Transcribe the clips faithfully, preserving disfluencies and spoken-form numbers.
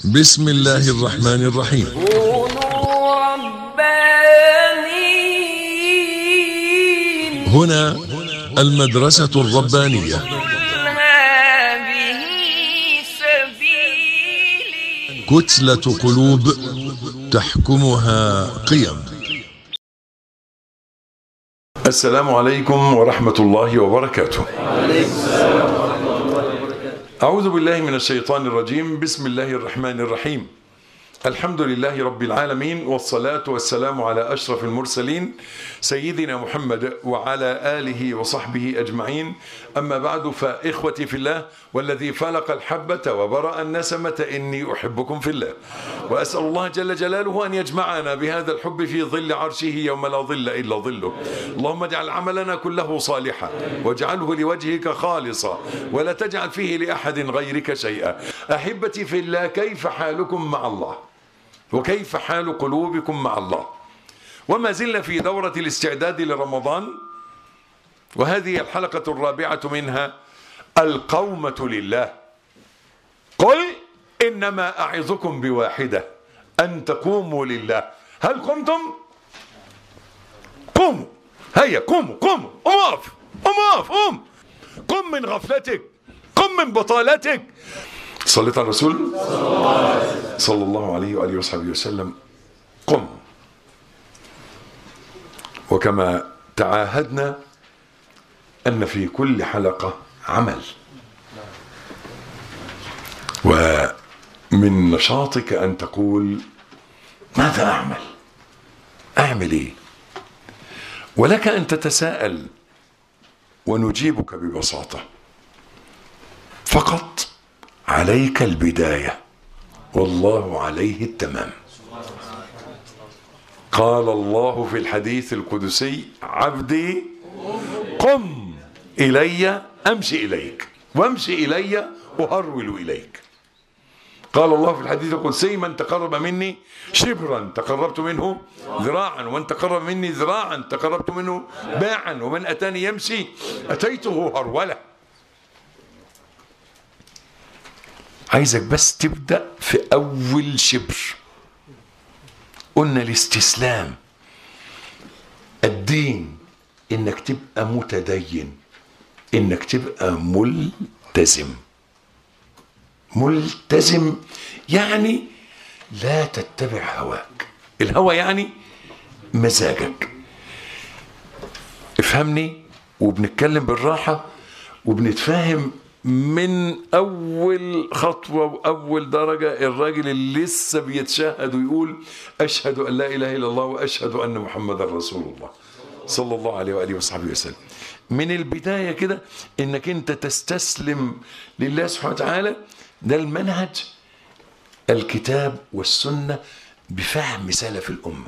بسم الله الرحمن الرحيم. كونوا ربانيين. هنا المدرسة الربانية. هذه سبيلي. كتلة قلوب تحكمها قيم. السلام عليكم ورحمة الله وبركاته. أعوذ بالله من الشيطان الرجيم. بسم الله الرحمن الرحيم. الحمد لله رب العالمين، والصلاة والسلام على أشرف المرسلين سيدنا محمد وعلى آله وصحبه أجمعين. أما بعد، فإخوتي في الله والذي فلق الحبة وبرأ النسمة إني أحبكم في الله، وأسأل الله جل جلاله أن يجمعنا بهذا الحب في ظل عرشه يوم لا ظل إلا ظله. اللهم اجعل عملنا كله صالحا واجعله لوجهك خالصا ولا تجعل فيه لأحد غيرك شيئا. أحبتي في الله، كيف حالكم مع الله؟ وكيف حال قلوبكم مع الله؟ وما زلنا في دورة الاستعداد لرمضان، وهذه الحلقة الرابعة منها، القومة لله. قل إنما أعظكم بواحدة، أن تقوموا لله. هل قمتم؟ قوموا، هيا قوموا قوموا، قم اقف قم اقف قم قم من غفلتك، قم من بطالتك. صليت على الرسول صلى الله عليه وآله وصحبه وسلم. قم. وكما تعاهدنا أن في كل حلقة عمل، ومن نشاطك أن تقول ماذا أعمل؟ أعمل إيه؟ ولك أن تتساءل ونجيبك ببساطة. فقط عليك البداية والله عليه التمام. قال الله في الحديث القدسي: عبدي قم إلي أمشي إليك، وامشي إلي أهرول إليك. قال الله في الحديث القدسي: من تقرب مني شبرا تقربت منه ذراعا، ومن تقرب مني ذراعا تقربت منه باعا، ومن أتاني يمشي أتيته هرولة. عايزك بس تبدأ في أول شبر. قلنا الاستسلام، الدين، إنك تبقى متدين، إنك تبقى ملتزم. ملتزم يعني لا تتبع هواك. الهوى يعني مزاجك. افهمني، وبنتكلم بالراحة وبنتفاهم من أول خطوة وأول درجة. الراجل اللي لسه بيتشهد ويقول أشهد أن لا إله إلا الله وأشهد أن محمد رسول الله صلى الله عليه وآله وصحبه وسلم. من البداية كده إنك أنت تستسلم لله سبحانه وتعالى. ده المنهج، الكتاب والسنة بفهم سلف الأمة.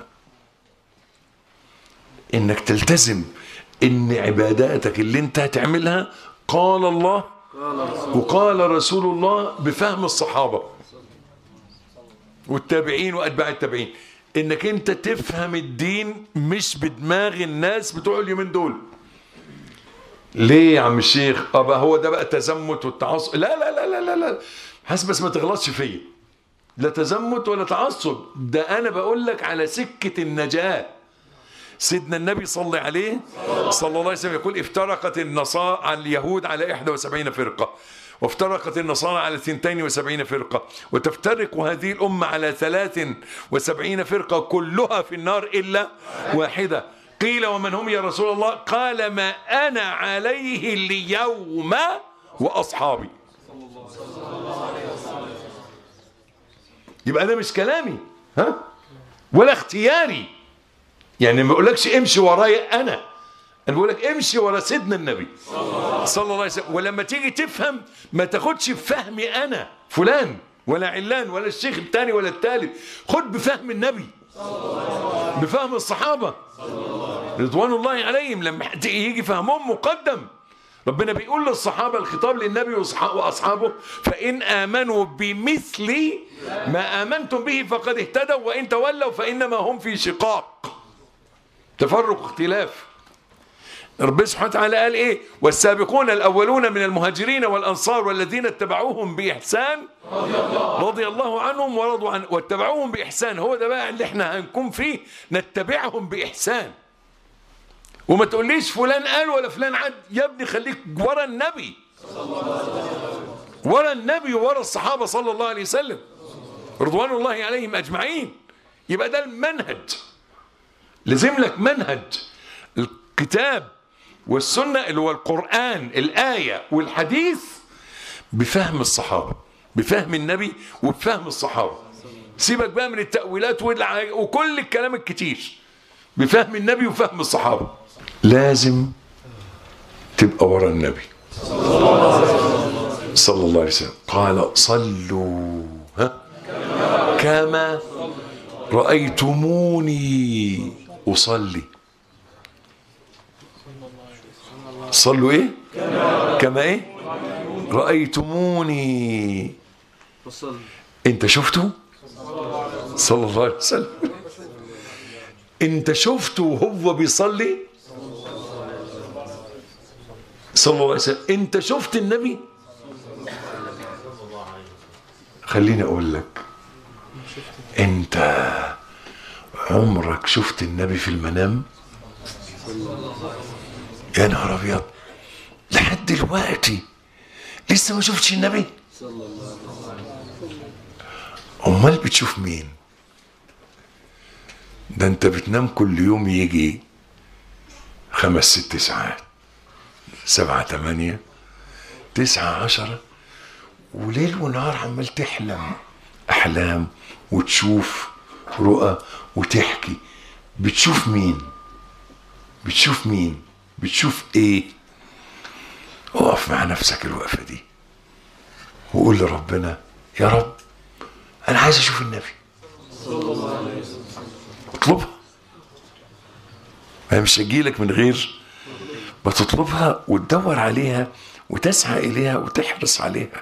إنك تلتزم إن عباداتك اللي أنت هتعملها قال الله وقال رسول الله بفهم الصحابة والتابعين وأتباع التابعين. إنك أنت تفهم الدين مش بدماغ الناس بتوع اليومين دول. ليه يا عم الشيخ؟ أبا هو ده بقى تزمت والتعصب؟ لا لا لا لا لا لا، حسب بس ما تغلطش فيا. لا تزمت ولا تعصب، ده أنا بقول لك على سكة النجاة. سيدنا النبي صلى عليه صلى الله عليه وسلم يقول: افترقت النصارى على اليهود على إحدى وسبعين فرقة، وافترقت النصارى على اثنتين وسبعين فرقة، وتفترق هذه الأمة على ثلاث وسبعين فرقة، كلها في النار إلا واحدة. قيل: ومن هم يا رسول الله؟ قال: ما أنا عليه اليوم وأصحابي. يبقى ده مش كلامي ها ولا اختياري. يعني ما بقولكش امشي ورايا انا، انا بقولك امشي ورا سيدنا النبي صلى الله عليه وسلم. ولما تيجي تفهم ما تاخدش بفهمي انا فلان ولا علان ولا الشيخ الثاني ولا الثالث، خد بفهم النبي، بفهم الصحابه رضوان الله عليهم. لما يجي فهمهم مقدم، ربنا بيقول للصحابه، الخطاب للنبي واصحابه: فان امنوا بمثل ما امنتم به فقد اهتدوا وان تولوا فانما هم في شقاق، تفرق، اختلاف. ربنا سبحانه وتعالى قال ايه؟ والسابقون الاولون من المهاجرين والانصار والذين اتبعوهم باحسان رضي الله عنهم ورضوا عنه واتبعوهم باحسان. هو ده بقى اللي احنا هنكون فيه، نتبعهم باحسان. وما تقوليش فلان قال ولا فلان عد، يا ابني خليك ورا النبي، ورا النبي وورا الصحابه صلى الله عليه وسلم رضوان الله عليهم اجمعين. يبقى ده المنهج، لازم لك منهج الكتاب والسنة اللي هو القرآن، الآية والحديث، بفهم الصحابة، بفهم النبي وبفهم الصحابة. سيبك بقى من التأويلات وكل الكلام الكتير، بفهم النبي وفهم الصحابة. لازم تبقى ورا النبي صلى الله عليه وسلم. قال صلوا ها كما رأيتموني أصلي. صلوا ايه كما ايه رأيتموني. انت شفته صلى الله عليه وسلم؟ انت شفته وهو بيصلي صلى الله عليه وسلم؟ انت شفت النبي؟ خليني اقول لك، انت عمرك شفت النبي في المنام؟ يا نهار ابيض، لحد دلوقتي لسه ما شفتش النبي؟ امال بتشوف مين؟ ده انت بتنام كل يوم يجي خمس ست ساعات، سبعة تمانية تسعة عشرة، وليل ونهار عمال تحلم احلام وتشوف رؤى وتحكي. بتشوف مين؟ بتشوف مين؟ بتشوف ايه؟ اقف مع نفسك الوقفة دي وقول لربنا يا رب انا عايز اشوف النبي. اطلبها، ما مش هتجيلك من غير ما تطلبها وتدور عليها وتسعى اليها وتحرص عليها.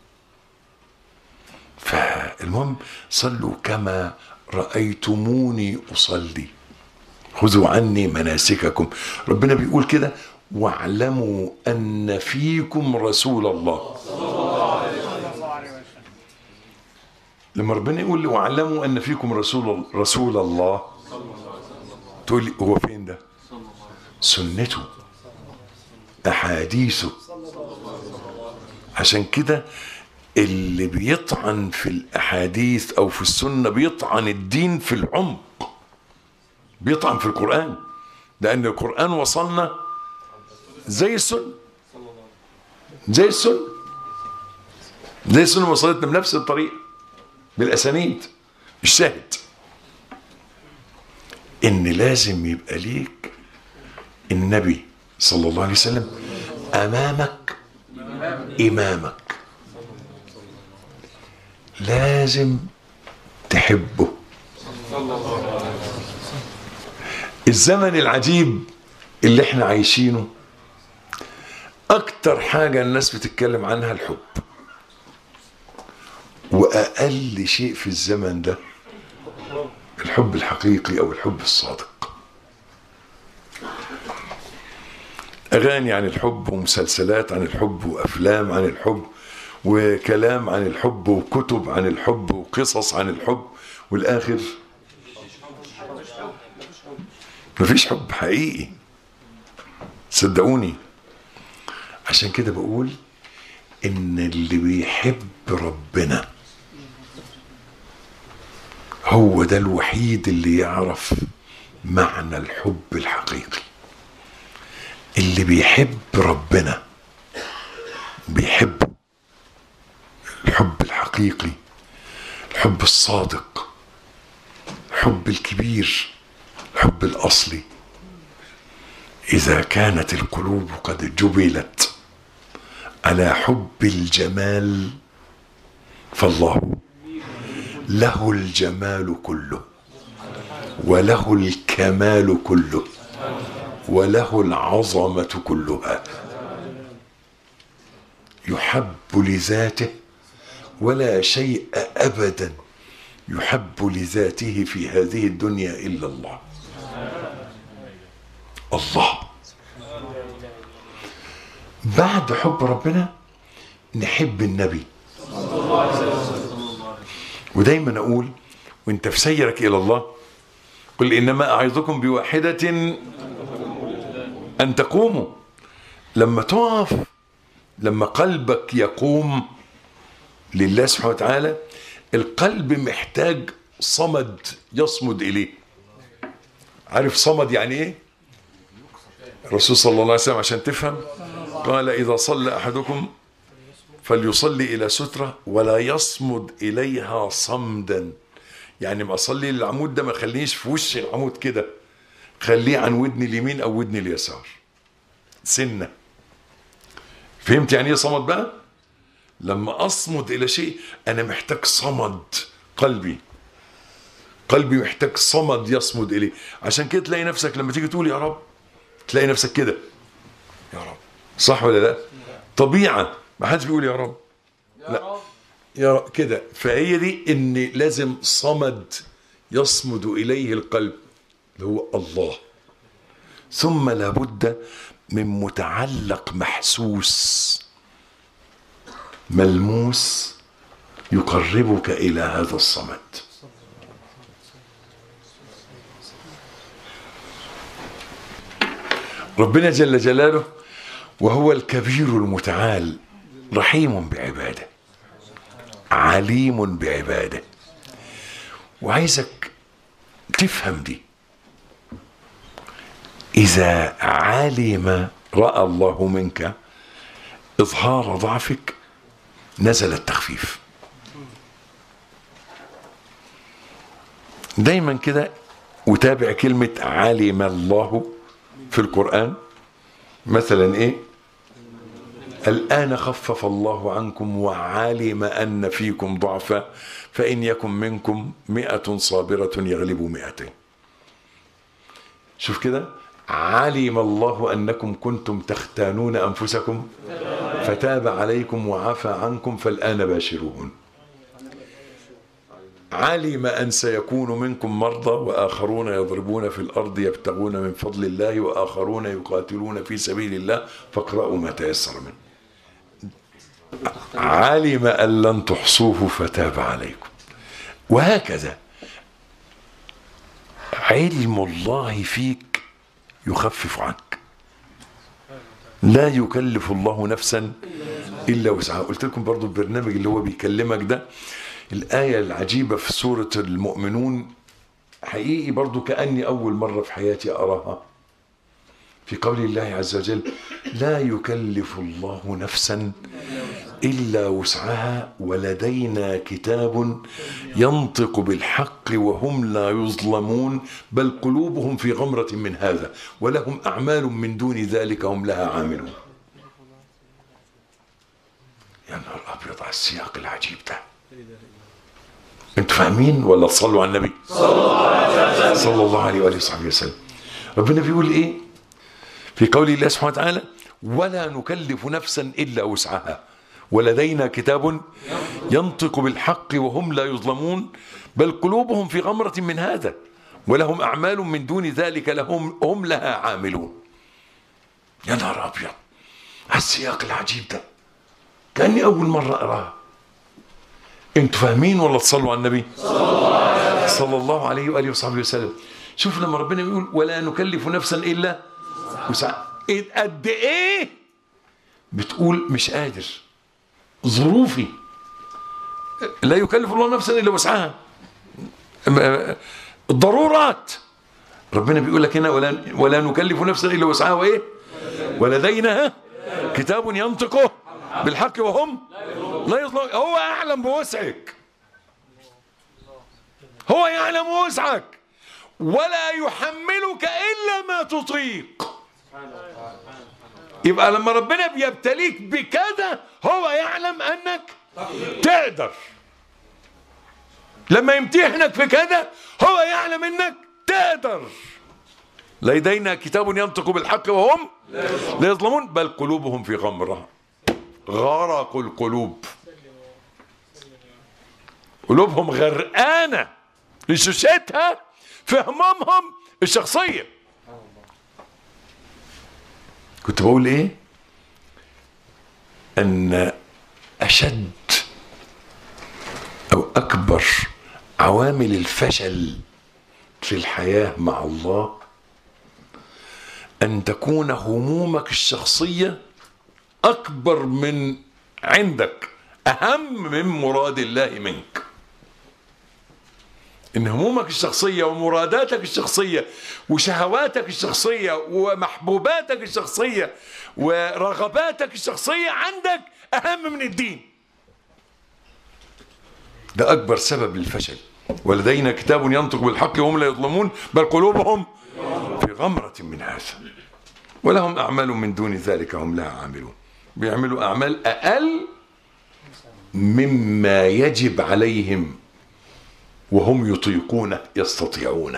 فالمهم صلوا كما رأيتموني أصلي خذوا عني مناسككم. ربنا بيقول كده واعلموا أن فيكم رسول الله. لما ربنا يقول لي واعلموا أن فيكم رسول رسول الله، تقول لي هو فين ده؟ سنته، أحاديثه. عشان كده اللي بيطعن في الأحاديث أو في السنة بيطعن الدين في العمق، بيطعن في القرآن، لأن القرآن وصلنا زي السنة، زي السنة زي السنة وصلتنا بنفس الطريقة بالأسانيد. الشاهد إن لازم يبقى ليك النبي صلى الله عليه وسلم أمامك إمامك، لازم تحبه. الزمن العجيب اللي احنا عايشينه اكتر حاجة الناس بتتكلم عنها الحب، واقل شيء في الزمن ده الحب الحقيقي او الحب الصادق. اغاني عن الحب ومسلسلات عن الحب وافلام عن الحب وكلام عن الحب وكتب عن الحب وقصص عن الحب، والاخر مفيش حب حقيقي. صدقوني، عشان كده بقول ان اللي بيحب ربنا هو ده الوحيد اللي يعرف معنى الحب الحقيقي. اللي بيحب ربنا بيحب الحب الحقيقي، الحب الصادق، الحب الكبير، الحب الأصلي. إذا كانت القلوب قد جبلت على حب الجمال فالله له الجمال كله وله الكمال كله وله العظمة كلها. يحب لذاته ولا شيء أبدا يحب لذاته في هذه الدنيا إلا الله. الله بعد حب ربنا نحب النبي. ودايما اقول وانت في سيرك الى الله قل انما اعظكم بواحدة ان تقوموا. لما تقف، لما قلبك يقوم لله سبحانه وتعالى، القلب محتاج صمد يصمد اليه. عارف صمد يعني ايه؟ الرسول صلى الله عليه وسلم عشان تفهم قال اذا صلى احدكم فليصلي الى سترة ولا يصمد اليها صمدا. يعني ما اصلي للعمود ده ما خلينيش في وش العمود كده، خليه عن ودني اليمين او ودني اليسار سنة. فهمت يعني ايه صمد بقى؟ لما اصمد الى شيء انا محتاج صمد. قلبي قلبي محتاج صمد يصمد اليه. عشان كده تلاقي نفسك لما تيجي تقول يا رب تلاقي نفسك كده يا رب. صح ولا لا؟ طبيعة ما حدش بيقول يا رب، لا يا رب كده. فهي دي ان لازم صمد يصمد اليه القلب اللي هو الله. ثم لابد من متعلق محسوس ملموس يقربك الى هذا الصمد. ربنا جل جلاله وهو الكبير المتعال رحيم بعباده عليم بعباده. وعايزك تفهم دي. إذا علم رأى الله منك إظهار ضعفك نزل التخفيف. دايما كده وتابع كلمة علم الله في القرآن. مثلا ايه؟ الآن خفف الله عنكم وعلم أن فيكم ضعفا فإن يكن منكم مئة صابرة يغلبوا مئتين. شوف كده، علم الله أنكم كنتم تختانون أنفسكم فتاب عليكم وعفى عنكم فالآن باشروهن. علم أن سيكون منكم مرضى وآخرون يضربون في الأرض يبتغون من فضل الله وآخرون يقاتلون في سبيل الله فاقرأوا ما تيسر منه. علم أن لن تحصوه فتاب عليكم. وهكذا علم الله فيك يخفف عنك. لا يكلف الله نفسا إلا وسعها. قلت لكم برضو البرنامج اللي هو بيكلمك ده الآية العجيبة في سورة المؤمنون حقيقي برضو كأني أول مرة في حياتي أراها في قول الله عز وجل لا يكلف الله نفسا إلا وسعها ولدينا كتاب ينطق بالحق وهم لا يظلمون بل قلوبهم في غمرة من هذا ولهم أعمال من دون ذلك هم لها عاملون. يا نهار أبيض على السياق العجيب ده. انتوا فاهمين ولا تصلوا على النبي صلى الله عليه وآله وصحبه وسلم؟ ربنا بيقول ايه في قول الله سبحانه وتعالى ولا نكلف نفسا إلا وسعها ولدينا كتاب ينطق بالحق وهم لا يظلمون بل قلوبهم في غمرة من هذا ولهم أعمال من دون ذلك لهم هم لها عاملون. يا نهار أبيض على السياق العجيب ده كأني أول مرة أراها. انتوا فاهمين ولا تصلوا على النبي صلى الله عليه وآله وصحبه وسلم؟ شوف لما ربنا بيقول ولا نكلف نفسا إلا وسعها قد ايه بتقول مش قادر ظروفي. لا يكلف الله نفسا إلا وسعها الضرورات. ربنا بيقول لك هنا ولا, ولا نكلف نفسا إلا وسعها وايه ولدينا كتاب ينطق بالحق وهم لا يظلمون. هو أعلم بوسعك، هو يعلم وسعك ولا يحملك إلا ما تطيق. يبقى لما ربنا بيبتليك بكذا هو يعلم أنك تقدر. لما يمتحنك في كذا هو يعلم أنك تقدر. لدينا كتاب ينطق بالحق وهم لا يظلمون بل قلوبهم في غمرة. غرق القلوب، قلوبهم غرقانة لشوشتها في همومهم الشخصية. كنت بقول ايه؟ أن أشد أو أكبر عوامل الفشل في الحياة مع الله أن تكون همومك الشخصية أكبر من عندك، أهم من مراد الله منك. إن همومك الشخصية ومراداتك الشخصية وشهواتك الشخصية ومحبوباتك الشخصية ورغباتك الشخصية عندك أهم من الدين. ده أكبر سبب للفشل. ولدينا كتاب ينطق بالحق وهم لا يظلمون بل قلوبهم في غمرة من هذا ولهم أعمال من دون ذلك هم لها عاملون. بيعملوا أعمال أقل مما يجب عليهم وهم يطيقون يستطيعون.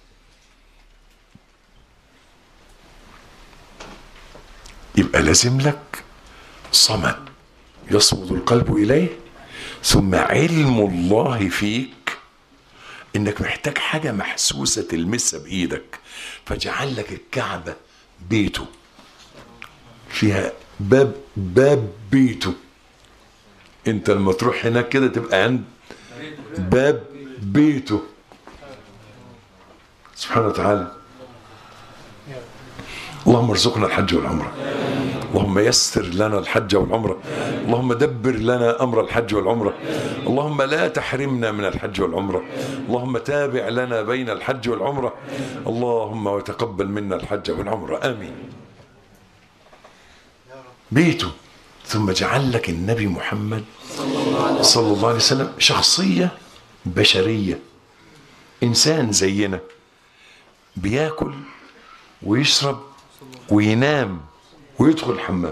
يبقى لازم لك صمد يصمد القلب إليه، ثم علم الله فيك إنك محتاج حاجة محسوسة تلمسها بإيدك، فجعل لك الكعبة بيته، فيها باب باب بيته. انت لما تروح هناك كده تبقى عند باب بيته سبحانه وتعالى. اللهم ارزقنا الحج والعمرة، اللهم يسر لنا الحج والعمرة، اللهم دبر لنا أمر الحج والعمرة، اللهم لا تحرمنا من الحج والعمرة، اللهم تابع لنا بين الحج والعمرة، اللهم وتقبل منا الحج والعمرة، آمين. بيته. ثم جعل لك النبي محمد صلى الله عليه وسلم شخصية بشرية، إنسان زينا، بياكل ويشرب وينام ويدخل الحمام،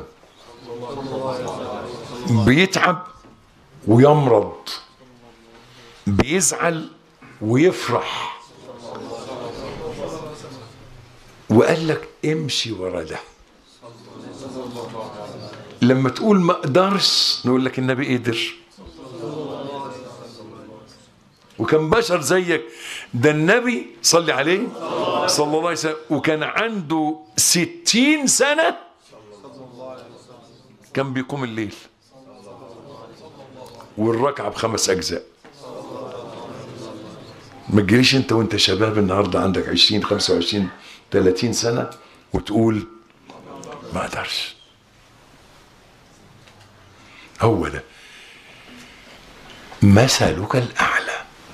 بيتعب ويمرض، بيزعل ويفرح، وقال لك امشي ورا ده. لما تقول ما اقدرش نقول لك النبي قدر، وكان بشر زيك. ده النبي صلي عليه صلى الله عليه وسلم وكان عنده ستين سنة كان بيقوم الليل والركعة بخمس أجزاء. ما تجريش انت وانت شباب النهاردة عندك عشرين خمسة وعشرين ثلاثين سنة وتقول ما اقدرش. هو ده مثلك الأعلى.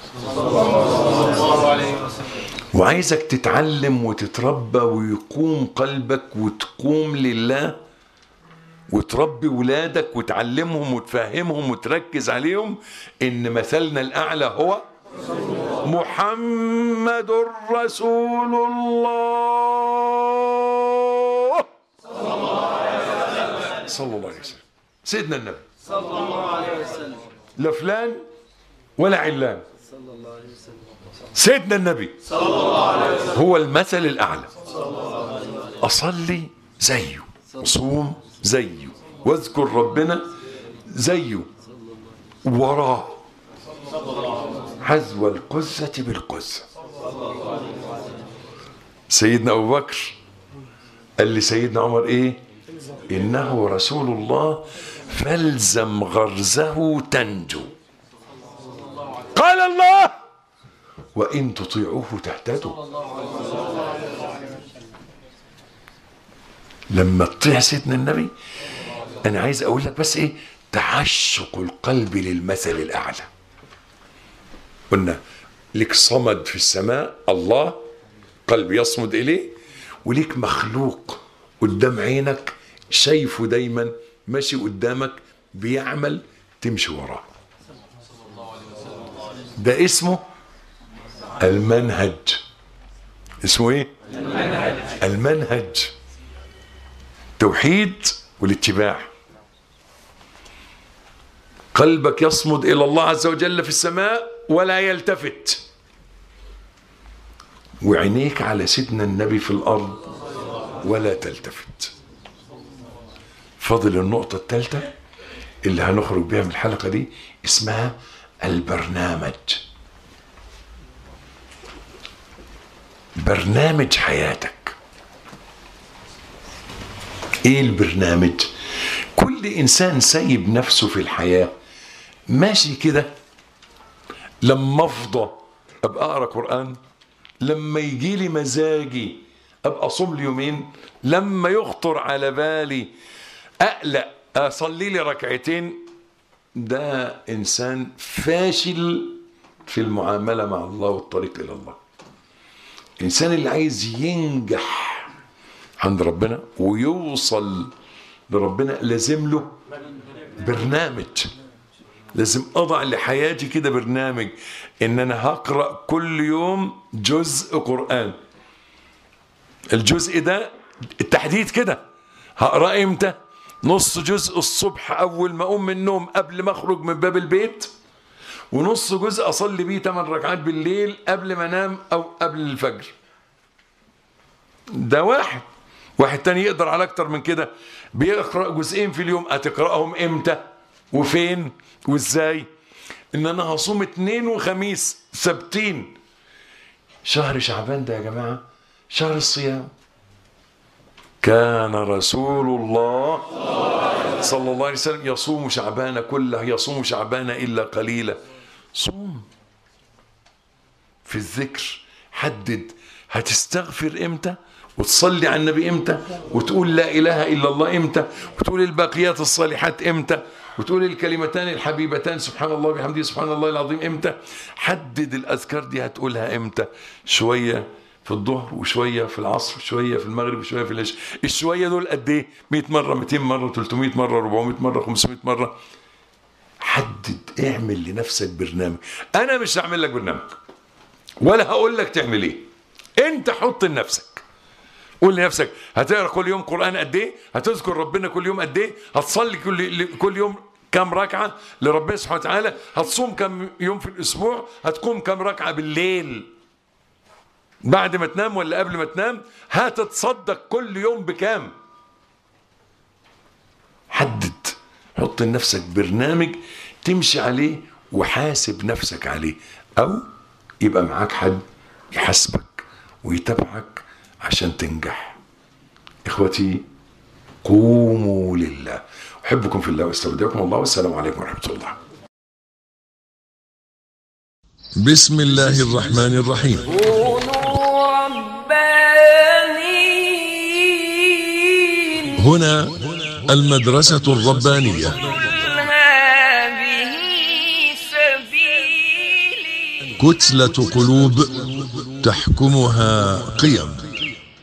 وعايزك تتعلم وتتربى ويقوم قلبك وتقوم لله وتربي ولادك وتعلمهم وتفهمهم وتركز عليهم إن مثلنا الأعلى هو محمد رسول الله صلى الله عليه وسلم. سيدنا النبي صلى الله عليه وسلم، لا فلان ولا علان، صلى الله عليه وسلم. سيدنا النبي صلى الله عليه وسلم هو المثل الأعلى. أصلي زيه، وصوم زيه، واذكر ربنا زيه، وراه حذو القزة بالقزة. سيدنا أبو بكر قال لسيدنا عمر إيه؟ إنه رسول الله فالزم غرزه تنجو. قال الله وإن تطيعوه تهتدوا. لما تطيع سيدنا النبي، أنا عايز أقول لك بس إيه؟ تعشق القلب للمثل الأعلى. قلنا لك صمد في السماء الله، قلب يصمد إليه، وليك مخلوق قدام عينك شايفه دايما ماشي قدامك بيعمل تمشي وراه. ده اسمه المنهج. اسمه ايه؟ المنهج. المنهج توحيد والاتباع. قلبك يصمد إلى الله عز وجل في السماء ولا يلتفت، وعينيك على سيدنا النبي في الأرض ولا تلتفت. فاضل النقطة الثالثة اللي هنخرج بها من الحلقة دي، اسمها البرنامج. برنامج حياتك. ايه البرنامج؟ كل كل إنسان سايب نفسه في الحياة ماشي كده، لما أفضى أبقى أقرأ قرآن، لما يجي لي مزاجي أبقى أصوم لي يومين، لما يخطر على بالي أقلق أصلي لي ركعتين. ده إنسان فاشل في المعاملة مع الله والطريق إلى الله. الإنسان اللي عايز ينجح عند ربنا ويوصل لربنا لازم له برنامج، لازم أضع لحياتي كده برنامج إن أنا هقرأ كل يوم جزء قرآن. الجزء ده التحديد كده هقرأ إمتى؟ نص جزء الصبح أول ما أقوم من النوم قبل ما أخرج من باب البيت، ونص جزء أصلي بيه ثمان ركعات بالليل قبل ما أنام أو قبل الفجر. ده واحد. واحد تاني يقدر على أكتر من كده، بيقرأ جزئين في اليوم. هتقرأهم إمتى وفين وإزاي؟ إن أنا هصوم اثنين وخميس سبتين. شهر شعبان ده يا جماعة شهر الصيام. كان رسول الله صلى الله عليه وسلم يصوم شعبان كله، يصوم شعبان إلا قليلا. صوم في الذكر، حدد هتستغفر إمتى، وتصلي على النبي إمتى، وتقول لا إله إلا الله إمتى، وتقول الباقيات الصالحات إمتى، وتقول الكلمتان الحبيبتان سبحان الله وبحمده سبحان الله العظيم إمتى. حدد الأذكار دي هتقولها إمتى، شوية في الظهر وشوية في العصر وشوية في المغرب وشوية في العشاء. الشوية دول قد إيه؟ مئة مرة، مئتين مرة، ثلاثمئة مرة، أربعمئة مرة، خمسمئة مرة. حدد، اعمل لنفسك برنامج. أنا مش هعمل لك برنامج ولا هقول لك تعمل إيه، أنت حط لنفسك. قول لنفسك هتقرأ كل يوم قرآن قد إيه؟ هتذكر ربنا كل يوم قد إيه؟ هتصلي كل كل يوم كم ركعة لربنا سبحانه وتعالى؟ هتصوم كم يوم في الأسبوع؟ هتقوم كم ركعة بالليل بعد ما تنام ولا قبل ما تنام؟ هتتصدق كل يوم بكام؟ حدد، حط لنفسك برنامج تمشي عليه وحاسب نفسك عليه، أو يبقى معاك حد يحاسبك ويتابعك عشان تنجح. إخوتي قوموا لله. أحبكم في الله واستودعكم الله، والسلام عليكم ورحمة الله. بسم الله الرحمن الرحيم. كونوا ربانيين. هنا المدرسة الربانية. قل هذه سبيلي. كتلة قلوب تحكمها قيم.